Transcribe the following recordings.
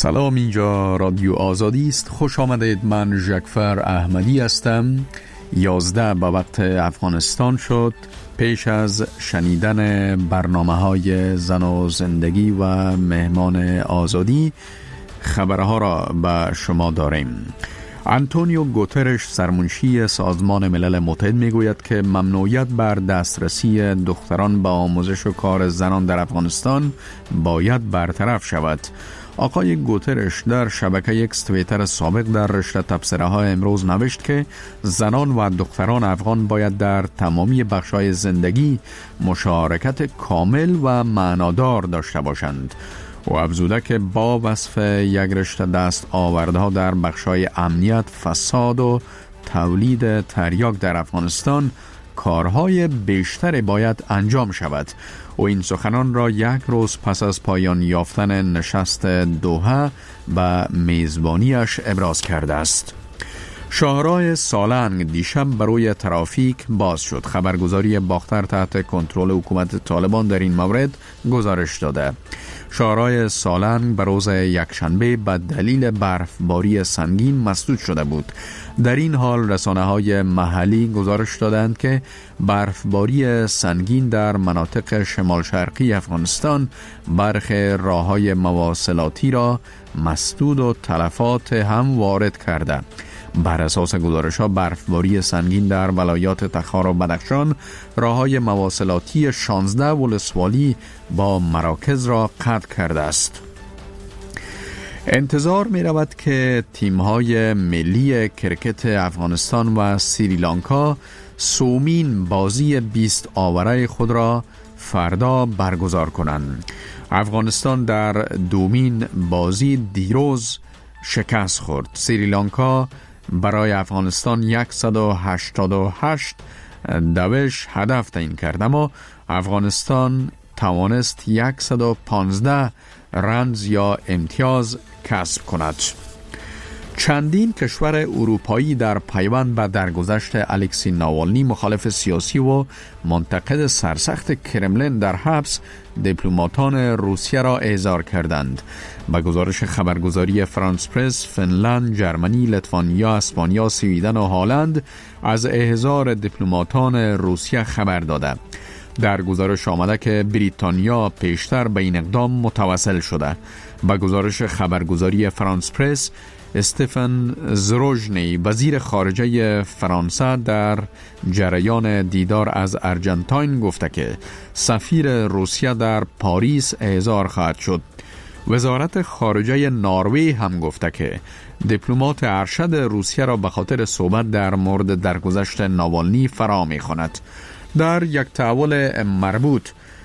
سلام، اینجا رادیو آزادی است. خوش آمدید. من ژکفر احمدی هستم. 11 به وقت افغانستان شد. پیش از شنیدن برنامه‌های زن و زندگی و مهمان آزادی خبرها را به شما داریم. آنتونیو گوترش، سرمنشی سازمان ملل متحد، میگوید که ممنوعیت بر دسترسی دختران به آموزش و کار زنان در افغانستان باید برطرف شود. آقای گوترش در شبکه اکس توییتر سابق در رشته تبصره های امروز نوشت که زنان و دختران افغان باید در تمامی بخش‌های زندگی مشارکت کامل و معنادار داشته باشند. و افزوده که با وصف یک رشته دست آوردها در بخش‌های امنیت، فساد و تولید تریاک در افغانستان کارهای بیشتر باید انجام شود. و این سخنان را یک روز پس از پایان یافتن نشست دوحه به میزبانیش ابراز کرده است. شاهراه سالنگ دیشب بروی ترافیک باز شد. خبرگزاری باختر تحت کنترل حکومت طالبان در این مورد گزارش داده. شاهراه سالنگ به روز یکشنبه به دلیل برفباری سنگین مسدود شده بود. در این حال رسانه‌های محلی گزارش دادند که برفباری سنگین در مناطق شمال شرقی افغانستان برخی راه‌های مواصلاتی را مسدود و تلفات هم وارد کرده. بر اساس گزارش‌ها برفباری سنگین در ولایات تخار و بدخشان راه‌های مواصلاتی 16 ولسوالی با مراکز را قطع کرده است. انتظار می رود که تیم‌های ملی کرکت افغانستان و سریلانکا سومین بازی 20 آوره خود را فردا برگزار کنند. افغانستان در دومین بازی دیروز شکست خورد. سریلانکا برای افغانستان 188 دوش هدف تعیین کرد، اما افغانستان توانست 115 رنز یا امتیاز کسب کند. چندین کشور اروپایی در پیوند به درگذشت الکسی ناوالنی، مخالف سیاسی و منتقد سرسخت کرملین در حبس، دیپلماتان روسیه را احضار کردند. به گزارش خبرگزاری فرانس پرس، فنلند، جرمنی، لیتوانیا، اسپانیا، سویدن و هلند از احضار دیپلماتان روسیه خبر داده. در گزارش آمده که بریتانیا پیشتر به این اقدام متوسل شده. به گزارش خبرگزاری فرانس پرس، استفن زروژنی، وزیر خارجه فرانسه، در جریان دیدار از ارجنتاین گفته که سفیر روسیه در پاریس احضار خواهد شد. وزارت خارجه نروژ هم گفته که دیپلمات ارشد روسیه را به خاطر صحبت در مورد درگذشت ناوالنی فرا می‌خواند. در یک تحول مربوط،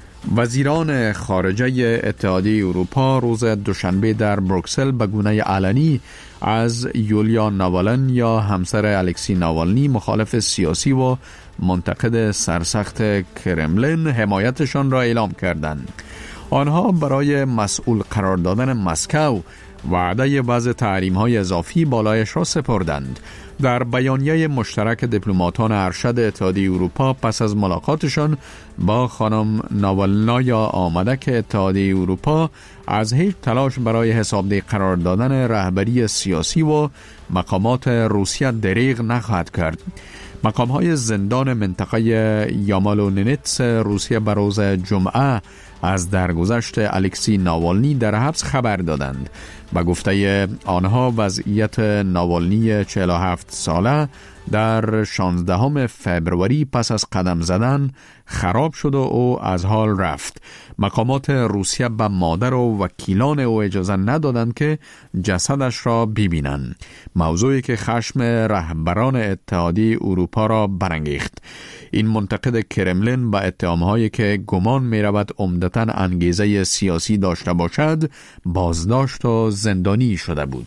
وزیران خارجه اتحادیه اروپا روز دوشنبه در بروکسل به گونه علنی از یولیا ناوالن یا همسر الکسی ناوالنی، مخالف سیاسی و منتقد سرسخت کرملین، حمایتشان را اعلام کردند. آنها برای مسئول قرار دادن مسکو وعده وضع تحریم‌های اضافی بالایش را سپردند. در بیانیه مشترک دیپلماتان ارشد اتحادیه اروپا پس از ملاقاتشان با خانم ناوالنایا آمده که اتحادیه اروپا از هیچ تلاش برای حسابدهی قرار دادن رهبری سیاسی و مقامات روسیه دریغ نخواهد کرد. مقام‌های زندان منطقه یامالونینتس روسیه بر روز جمعه از درگذشت الکسی ناوالنی در حبس خبر دادند. به گفته آنها وضعیت ناوالنی 47 ساله در 16 فبروری پس از قدم زدن خراب شد و او از حال رفت. مقامات روسیه به مادر و وکیلان او اجازه ندادند که جسدش را ببینند، موضوعی که خشم رهبران اتحادیه اروپا را برانگیخت. این منتقد کرملین با اتهامهایی که گمان می رود عمدتاً انگیزه سیاسی داشته باشد بازداشت و زندانی شده بود.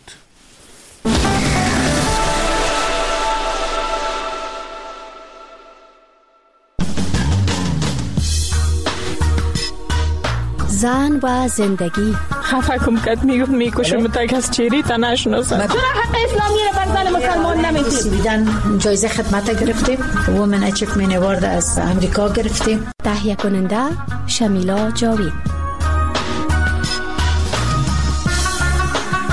زن و زندگی. خفه کم کت میکشم تا کس چیری تا نشناسم. چرا حق اسلامی رو بر زن مسلمان نمیدید؟ سویدن جایزه خدمت گرفتیم، وومن اچیومنت اوارد از امریکا گرفتیم. تهیه کننده شمیلا جاوید.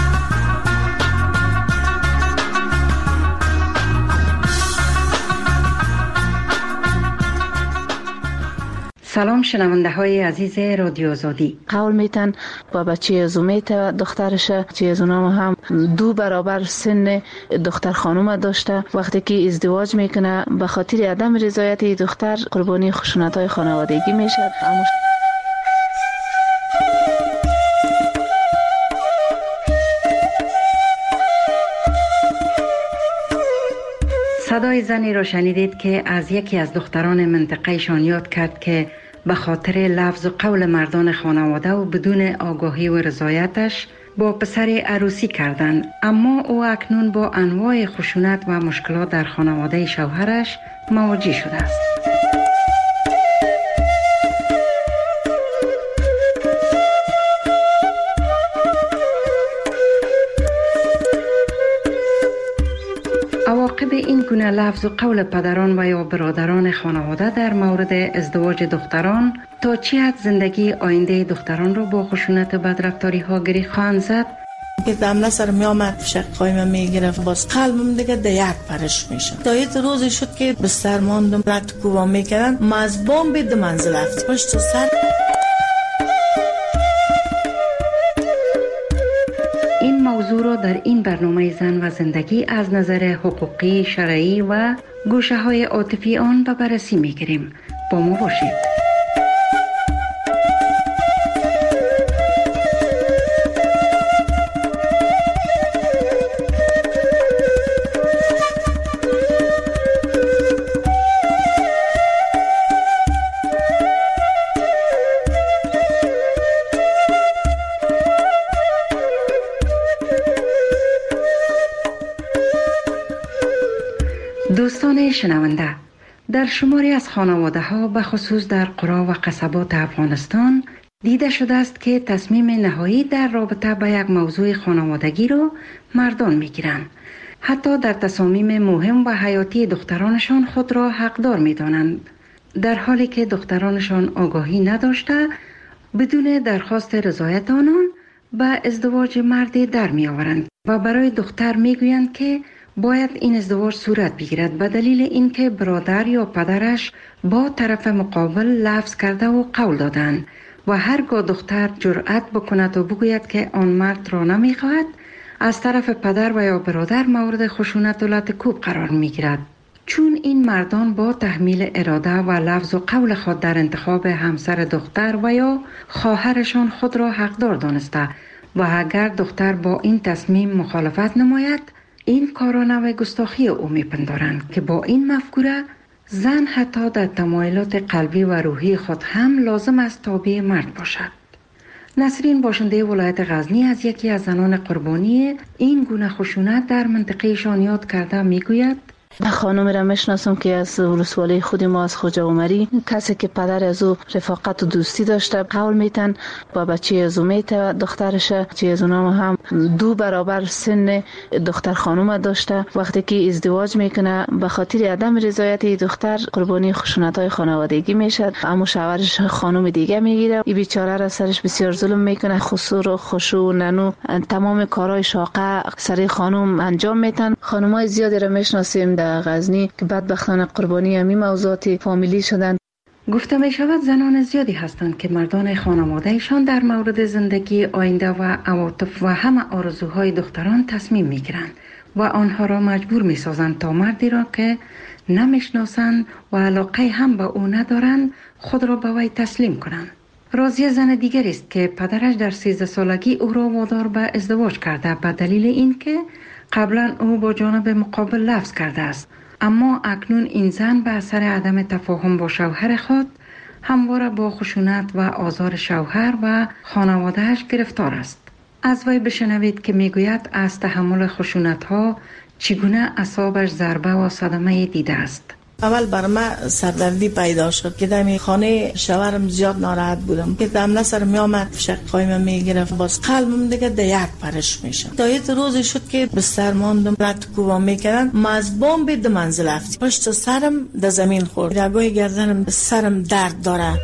سلام شنونده های عزیز رادیو آزادی. قول میتن با بچه زومیت دخترشه که از اونام هم 2 برابر سن دختر خانوم داشته. وقتی که ازدواج میکنه به خاطر عدم رضایت دختر قربانی خشونت های خانوادگی میشه. صدای زنی را شنیدید که از یکی از دختران منطقه‌شان یاد کرد که به خاطر لفظ و قول مردان خانواده و بدون آگاهی و رضایتش با پسر عروسی کردند، اما او اکنون با انواع خشونت و مشکلات در خانواده شوهرش مواجه شده است. عواقب این گونه لفظ و قول پدران و یا برادران خانواده در مورد ازدواج دختران تا چه حد زندگی آینده دختران را با خشونت و بدرفتاری ها گره خواهند زد؟ که دم سر می آمد شقای من می گرفت، باز قلبم دیگه در یک پرش میشه. تا یه روزی شد که به سر ماندم، رد کوبا میکردن، مزبان به 2 منزل رفت پشت سر. این موضوع را در این برنامه زن و زندگی از نظر حقوقی، شرعی و گوشه های عاطفی آن به بررسی میگیریم. با ما باشید. دوستان شنونده، در شماری از خانواده ها به خصوص در قرا و قصبات افغانستان دیده شده است که تصمیم نهایی در رابطه با یک موضوع خانوادگی را مردان می گیرند. حتی در تصامیم مهم و حیاتی دخترانشان خود را حقدار می دانند، در حالی که دخترانشان آگاهی نداشته بدون درخواست رضایت آنان به ازدواج مردی در می آورند و برای دختر می گویند که باید این ازدواج صورت بگیرد به دلیل اینکه برادر یا پدرش با طرف مقابل لفظ کرده و قول دادند و هرگاه دختر جرأت بکند و بگوید که آن مرد را نمیخواهد، از طرف پدر و یا برادر مورد خشونت و لطکوب قرار میگیرد. چون این مردان با تحمیل اراده و لفظ و قول خود در انتخاب همسر دختر و یا خواهرشان خود را حقدار دانسته و اگر دختر با این تصمیم مخالفت نماید، این کارا نوع گستاخی او میپندارند که با این مفکوره زن حتی در تمایلات قلبی و روحی خود هم لازم است تابع مرد باشد. نسرین باشنده ولایت غزنی از یکی از زنان قربانی این گونه خشونت در منطقه شان یاد کرده میگوید: خانم را میشناسم که از ولسوالی خود ما از خوجا عمری، کسی که پدر از او رفاقت و دوستی داشته، قول میتن با بچه زومیت دخترشه که از اونام هم 2 برابر سن دختر خانوم داشته. وقتی که ازدواج میکنه به خاطر عدم رضایت دختر قربانی خشونت های خانوادگی میشه، اما شوهرش خانوم دیگه میگیره. این بیچاره را سرش بسیار ظلم میکنه، خسور و خشوع ننو تمام کارهای شاقه سر خانوم انجام میتن. خانمای زیادی را میشناسیم در غزنی که بدبختانه قربانی همین موضوعات فامیلی شدند. گفته می شود زنان زیادی هستند که مردان خانوادهشان در مورد زندگی آینده و عواطف و همه آرزوهای دختران تصمیم می گیرند و آنها را مجبور می سازند تا مردی را که نمیشناسند و علاقه هم به او ندارند خود را به وی تسلیم کنند. راضیه زن دیگری است که پدرش در 13 سالگی او را وادار به ازدواج کرده به دلیل اینکه قبلا او با جانب مقابل لفظ کرده است، اما اکنون این زن به اثر عدم تفاهم با شوهر خود همواره با خشونت و آزار شوهر و خانوادهش گرفتار است. از وی بشنوید که میگوید از تحمل خشونت ها چگونه اعصابش ضربه و صدمه دیده است. اول بر من سردردی پیدا شد که در خانه شوهرم زیاد ناراحت بودم که دم سر می آمد شقای من می گرفت، باز قلبم دیگه در یک پرش میشه. تا یه روزی شد که به سر ماندم، رد کوبا میکردن، مزبان به 2 منزل رفت پشت سرم در زمین خورد، رگای گردنم سرم درد داره.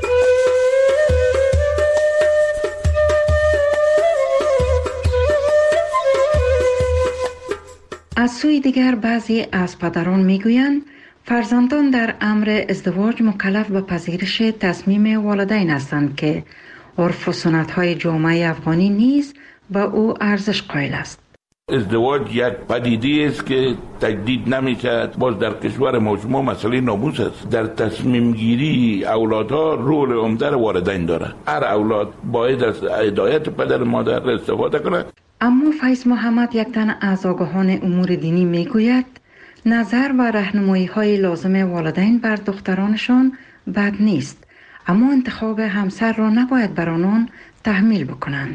از سوی دیگر بعضی از پدران میگویند فرزندان در امر ازدواج مکلف به پذیرش تصمیم والدین هستند که عرف و سنت‌های جامعه افغانی نیز به او ارزش قائل است. ازدواج یک پدیده است که تجدید نمیشه. باز در کشور ما شما مسئله ناموس است. در تصمیم گیری اولادها رول عمده والدین داره. هر اولاد باید از هدایت پدر مادر استفاده کنه. اما فیض محمد، یک تن از آگاهان امور دینی، میگوید نظر و راهنمایی‌های لازم والدین بر دخترانشان بد نیست، اما انتخاب همسر را نباید بر آنان تحمیل بکنند.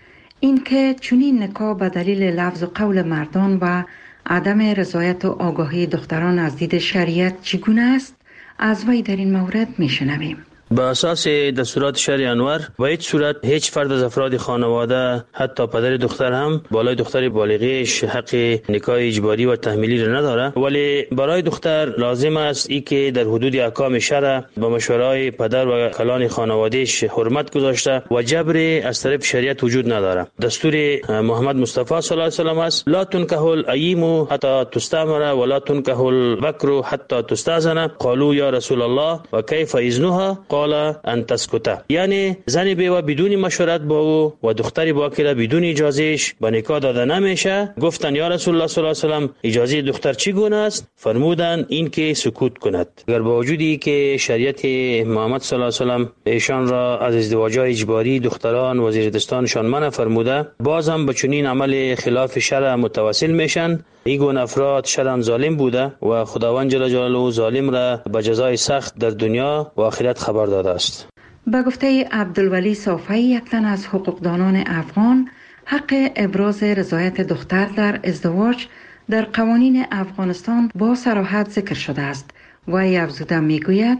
اینکه چنین نکاح به دلیل لفظ و قول مردان و عدم رضایت و آگاهی دختران از دید شریعت چگونه است، از وی در این مورد میشنویم. به اساس دستورات شرع انور و هیچ صورت هیچ فرد از افراد خانواده، حتی پدر دختر هم بالای دختر بالغیش حق نکاح اجباری و تحمیلی را نداره، ولی برای دختر لازم است ای که در حدود احکام شرع با مشورای پدر و کلان خانوادهش حرمت گذاشته و جبر از طرف شریعت وجود نداره. دستور محمد مصطفی صلی الله علیه و سلم است: لا تنکح الاییم حتی تستعمر ولا تنکح البکر حتی تستأذن. قالوا یا رسول الله و کیف اذنها؟ قال ان تسکت. یعنی زن بیوه بدون مشورت با او و دختری باکره بدون اجازهش به نکاح داده نمیشه. گفتن یا رسول الله صلی الله علیه و سلم اجازه دختر چگونه است؟ فرمودند این که سکوت کند. اگر با وجودی که شریعت محمد صلی الله علیه و سلم ایشان را از ازدواج‌های اجباری دختران و زیردستانشان منع فرموده، بازم به چنین عمل خلاف شرع متوسل میشن. این گونه افراد شرعاً ظالم بوده و خداوند جل جلاله ظالم را به جزای سخت در دنیا و آخرت خبر داده است. به گفته عبدالولی صافی، یک تن از حقوقدانان افغان، حق ابراز رضایت دختر در ازدواج در قوانین افغانستان با صراحت ذکر شده است و افزوده میگوید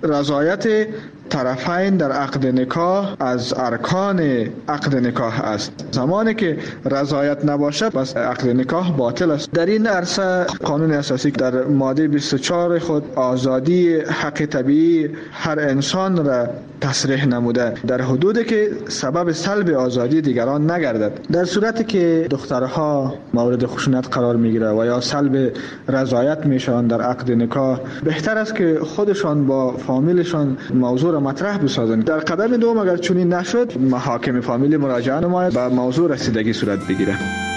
رضایت طرفین در عقد نکاح از ارکان عقد نکاح است. زمانی که رضایت نباشه بس عقد نکاح باطل است. در این عرصه قانون اساسی در ماده 24 خود آزادی حق طبیعی هر انسان را تصریح نموده، در حدودی که سبب سلب آزادی دیگران نگردد. در صورتی که دخترها مورد خشونت قرار میگیره و یا سلب رضایت میشن در عقد نکاح، بهتر است که خودشان با فامیلشان موضوع را مطرح بسازند. در قدم دوم اگر چنین نشد، حاکم فامیل مراجعه نماید و موضوع رسیدگی صورت بگیره.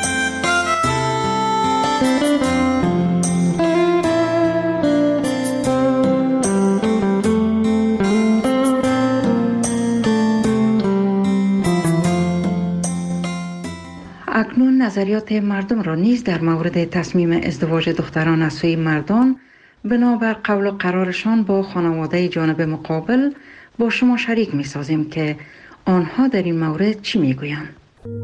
اکنون نظریات مردم را نیز در مورد تصمیم ازدواج دختران از سوی مردان بنابر قول و قرارشان با خانواده جانب مقابل با شما شریک می سازیم که آنها در این مورد چی می گویند.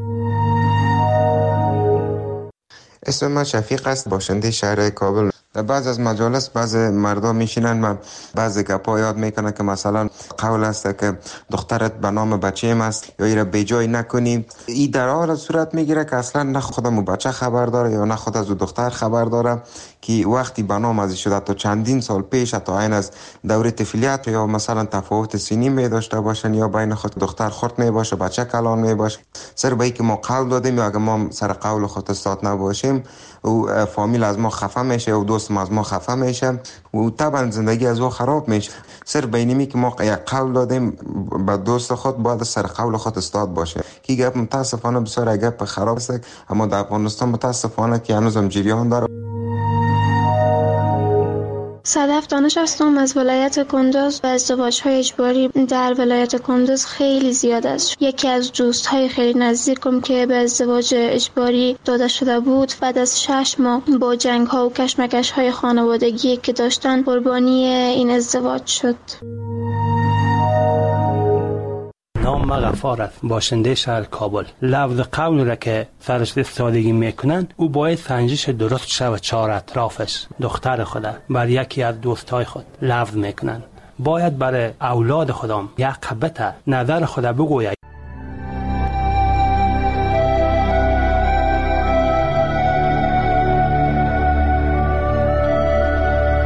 اسم من شفیق است، باشنده شهر کابل. در بعض از مجالس بعض مردم میشینن و بعض گپا یاد میکنن که مثلا قول است که دخترت به نام بچه‌م است یا ایره به جای نکنی. این در حال صورت میگیره که اصلا نه خودمو بچه خبر داره یا نه خود از دختر خبر داره که وقتی به نام از شده تا چندین سال پیش تا این از دوره طفولیت یا مثلا تفاوت سنی می داشته باشن یا بین خود دختر خرد می باشه بچه کلان می باشه. سر به که ما قول دادیم یا اگه ما سر قول خود استاد نباشیم و فامیل از ما خفه میشه و دوست از ما خفه میشه و طبعا زندگی از او خراب میشه. سر بینیمی که ما یک قول دادیم به دوست خود باید سر قول خود استاد باشه. کی گپ متاسفانه بسیار گپ خراب است، اما در افغانستان متاسفانه که هنوزم جریان داره. صدف دانش هستم از ولایت کندوز و ازدواج‌های اجباری در ولایت کندوز خیلی زیاد است. یکی از دوست‌های خیلی نزدیکم که به ازدواج اجباری داده شده بود بعد از 6 ماه با جنگ‌ها و کشمکش‌های خانوادگی که داشتن قربانی این ازدواج شد. نام غفار است، باشنده شهر کابل. لفظ قول را که سرش استفاده میکنن او باید سنجش درست شود. 4 اطرافش دختر خود بر یکی از دوستای خود لفظ میکنن. باید برای اولاد خودم یک قبطه نظر خود بگوید.